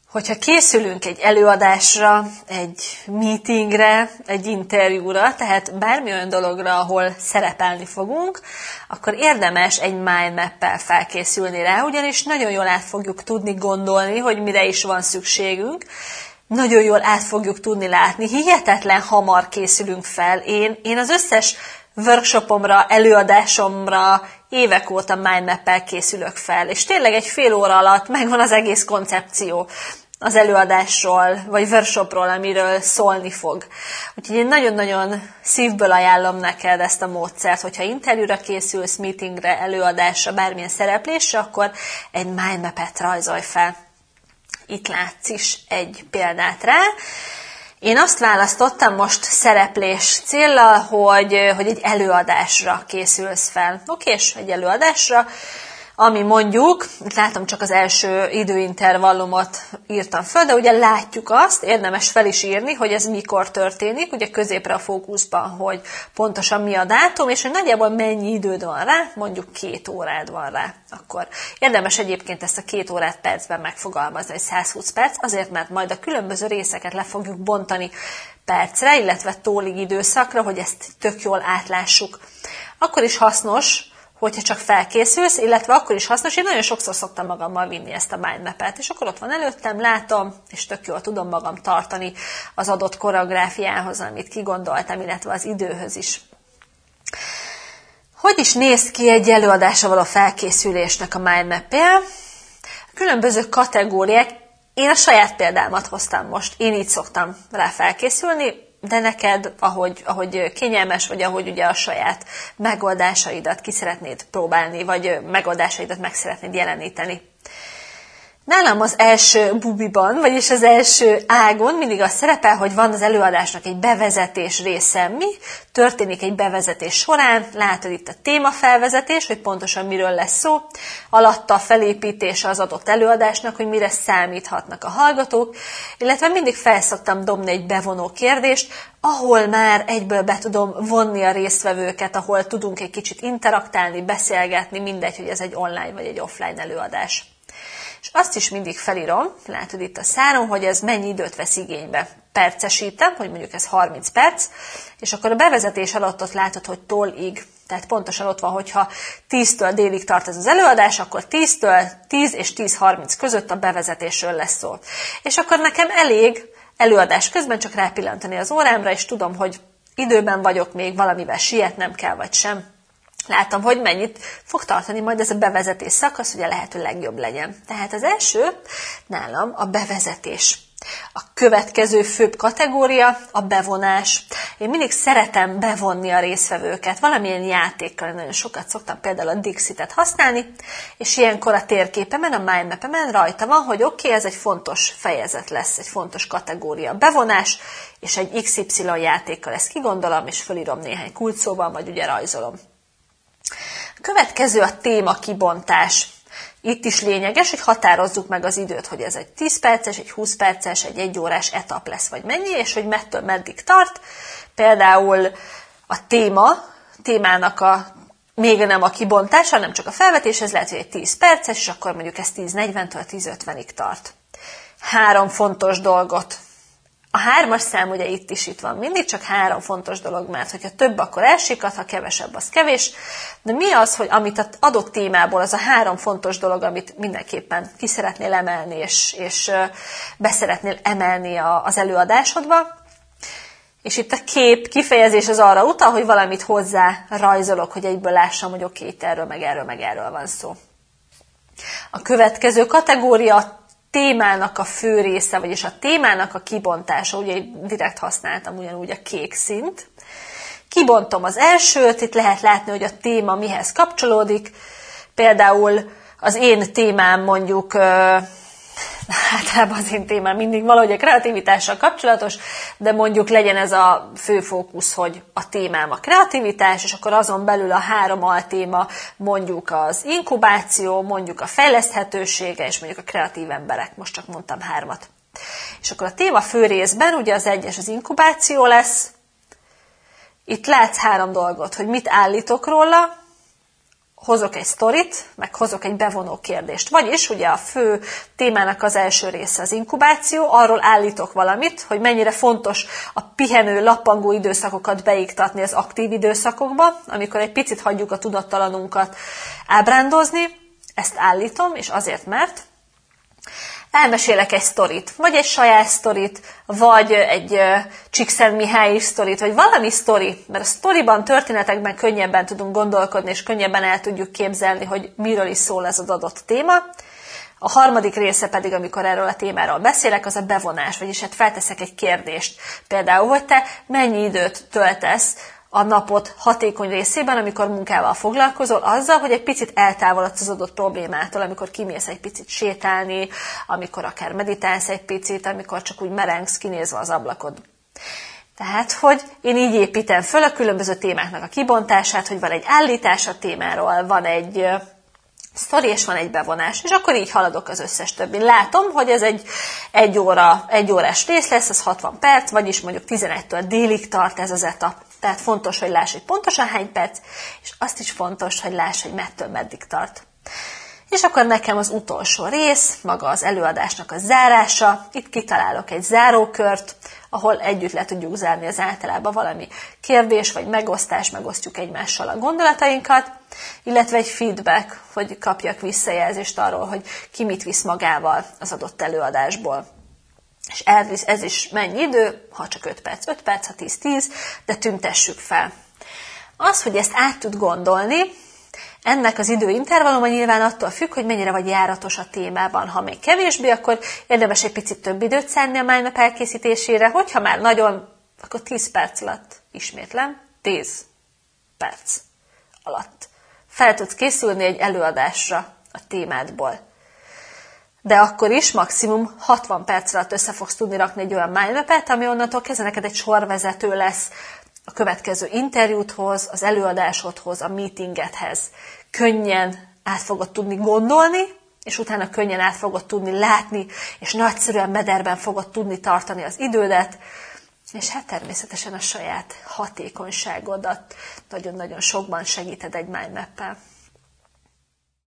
Hogyha készülünk egy előadásra, egy meetingre, egy interjúra, tehát bármi olyan dologra, ahol szerepelni fogunk, akkor érdemes egy mind map-pel felkészülni rá, ugyanis nagyon jól át fogjuk tudni gondolni, hogy mire is van szükségünk, nagyon jól át fogjuk tudni látni, hihetetlen hamar készülünk fel. Én az összes workshopomra, előadásomra évek óta mind map-pel készülök fel, és tényleg egy fél óra alatt megvan az egész koncepció az előadásról, vagy workshopról, amiről szólni fog. Úgyhogy én nagyon-nagyon szívből ajánlom neked ezt a módszert, hogyha interjúra készülsz, meetingre, előadásra, bármilyen szereplésre, akkor egy mind map-et rajzolj fel. Itt látsz is egy példát rá. Én azt választottam most szereplés céllal, hogy egy előadásra készülsz fel. Oké, és egy előadásra, ami mondjuk, itt látom csak az első időintervallumot írtam föl, de ugye látjuk azt, érdemes fel is írni, hogy ez mikor történik, ugye középre a fókuszban, hogy pontosan mi a dátum, és hogy nagyjából mennyi időd van rá, mondjuk 2 órád van rá. Akkor érdemes egyébként ezt a 2 órát percben megfogalmazni, hogy 120 perc, azért, mert majd a különböző részeket le fogjuk bontani percre, illetve tólig időszakra, hogy ezt tök jól átlássuk. Akkor is hasznos, hogyha csak felkészülsz, illetve akkor is hasznos, én nagyon sokszor szoktam magammal vinni ezt a mind map-et, és akkor ott van előttem, látom, és tök jól tudom magam tartani az adott koreográfiához, amit kigondoltam, illetve az időhöz is. Hogy is néz ki egy előadásra való felkészülésnek a mind map-je? Különböző kategóriák, én a saját példámat hoztam most, én így szoktam rá felkészülni, de neked, ahogy kényelmes, vagy ahogy ugye a saját megoldásaidat ki szeretnéd próbálni, vagy megoldásaidat meg szeretnéd jeleníteni. Nálam az első bubiban, vagyis az első ágon mindig az szerepel, hogy van az előadásnak egy bevezetés része. Mi történik egy bevezetés során? Látod itt a témafelvezetés, hogy pontosan miről lesz szó, alatta a felépítése az adott előadásnak, hogy mire számíthatnak a hallgatók, illetve mindig felszoktam dobni egy bevonó kérdést, ahol már egyből be tudom vonni a résztvevőket, ahol tudunk egy kicsit interaktálni, beszélgetni, mindegy, hogy ez egy online vagy egy offline előadás. És azt is mindig felírom, látod itt a száron, hogy ez mennyi időt vesz igénybe. Percesítem, hogy mondjuk ez 30 perc, és akkor a bevezetés alatt ott látod, hogy tól-ig. Tehát pontosan ott van, hogyha 10-től délig tart ez az előadás, akkor 10-től 10 és 10:30 között a bevezetésről lesz szó. És akkor nekem elég előadás közben csak rápillantani az órámra, és tudom, hogy időben vagyok, még valamivel sietnem kell, vagy sem. Látom, hogy mennyit fog tartani majd ez a bevezetés szakasz, hogy a lehető legjobb legyen. Tehát az első nálam a bevezetés. A következő főbb kategória a bevonás. Én mindig szeretem bevonni a résztvevőket, valamilyen játékkal, nagyon sokat szoktam például a Dixit-et használni, és ilyenkor a térképemen, a mind map-emen rajta van, hogy oké, ez egy fontos fejezet lesz, egy fontos kategória. Bevonás, és egy XY játékkal ezt kigondolom, és fölírom néhány kulcsszóval, vagy ugye rajzolom. A következő a téma kibontás. Itt is lényeges, hogy határozzuk meg az időt, hogy ez egy 10 perces, egy 20 perces, egy 1 órás etap lesz, vagy mennyi, és hogy mettől meddig tart. Például a témának még nem a kibontása, hanem csak a felvetés, ez lehet, hogy egy 10 perces, és akkor mondjuk ez 10:40-től 10:50-ig tart. 3 fontos dolgot. A 3-as szám ugye itt van mindig, csak 3 fontos dolog, mert hogyha több, akkor elsikat, ha kevesebb, az kevés. De mi az, hogy amit az adott témából, az a 3 fontos dolog, amit mindenképpen ki szeretnél emelni, és be szeretnél emelni az előadásodba. És itt a kép kifejezés az arra utal, hogy valamit hozzá rajzolok, hogy egyből lássam, hogy oké, itt erről, meg erről van szó. A következő kategória témának a fő része, vagyis a témának a kibontása, ugye direkt használtam ugyanúgy a kék színt. Kibontom az elsőt, itt lehet látni, hogy a téma mihez kapcsolódik. Például az én témám mondjuk, általában az én témám mindig valahogy a kreativitással kapcsolatos, de mondjuk legyen ez a fő fókusz, hogy a témám a kreativitás, és akkor azon belül a 3 altéma mondjuk az inkubáció, mondjuk a fejleszthetősége, és mondjuk a kreatív emberek, most csak mondtam 3-at. És akkor a téma fő részben ugye az 1-es az inkubáció lesz. Itt látsz 3 dolgot, hogy mit állítok róla, hozok egy sztorit, meg hozok egy bevonó kérdést. Vagyis ugye a fő témának az első része az inkubáció, arról állítok valamit, hogy mennyire fontos a pihenő, lappangó időszakokat beiktatni az aktív időszakokba, amikor egy picit hagyjuk a tudattalanunkat ábrándozni, ezt állítom, és azért, mert elmesélek egy sztorit, vagy egy saját sztorit, vagy egy Csíkszentmihályi sztorit, vagy valami sztori, mert a sztoriban, történetekben könnyebben tudunk gondolkodni, és könnyebben el tudjuk képzelni, hogy miről is szól ez az adott téma. A harmadik része pedig, amikor erről a témáról beszélek, az a bevonás, vagyis hát felteszek egy kérdést. Például, hogy te mennyi időt töltesz a napot hatékony részében, amikor munkával foglalkozol, azzal, hogy egy picit eltávolodsz az adott problémától, amikor kimész egy picit sétálni, amikor akár meditálsz egy picit, amikor csak úgy merengsz kinézve az ablakod. Tehát, hogy én így építem föl a különböző témáknak a kibontását, hogy van egy állítás a témáról, van egy sztori, és van egy bevonás, és akkor így haladok az összes többin. Látom, hogy ez egy órás rész lesz, ez 60 perc, vagyis mondjuk 11-től délig tart ez az etap. Tehát fontos, hogy láss, hogy pontosan hány perc, és azt is fontos, hogy láss, hogy mettől meddig tart. És akkor nekem az utolsó rész, maga az előadásnak a zárása, itt kitalálok egy zárókört, ahol együtt le tudjuk zárni az általában valami kérdés vagy megosztás, megosztjuk egymással a gondolatainkat, illetve egy feedback, hogy kapjak visszajelzést arról, hogy ki mit visz magával az adott előadásból. És ez is mennyi idő, ha csak 5 perc, ha 10, de tüntessük fel. Az, hogy ezt át tud gondolni, ennek az időintervalluma nyilván attól függ, hogy mennyire vagy járatos a témában. Ha még kevésbé, akkor érdemes egy picit több időt szánni a mindmap elkészítésére, hogyha már nagyon, akkor 10 perc alatt, ismétlem, 10 perc alatt fel tudsz készülni egy előadásra a témádból. De akkor is maximum 60 perc alatt össze fogsz tudni rakni egy olyan mindmapet, ami onnantól kezdve neked egy sorvezető lesz a következő interjúthoz, az előadásodhoz, a meetingedhez. Könnyen át fogod tudni gondolni, és utána könnyen át fogod tudni látni, és nagyszerűen mederben fogod tudni tartani az idődet, és hát természetesen a saját hatékonyságodat nagyon-nagyon sokban segíted egy mindmappel.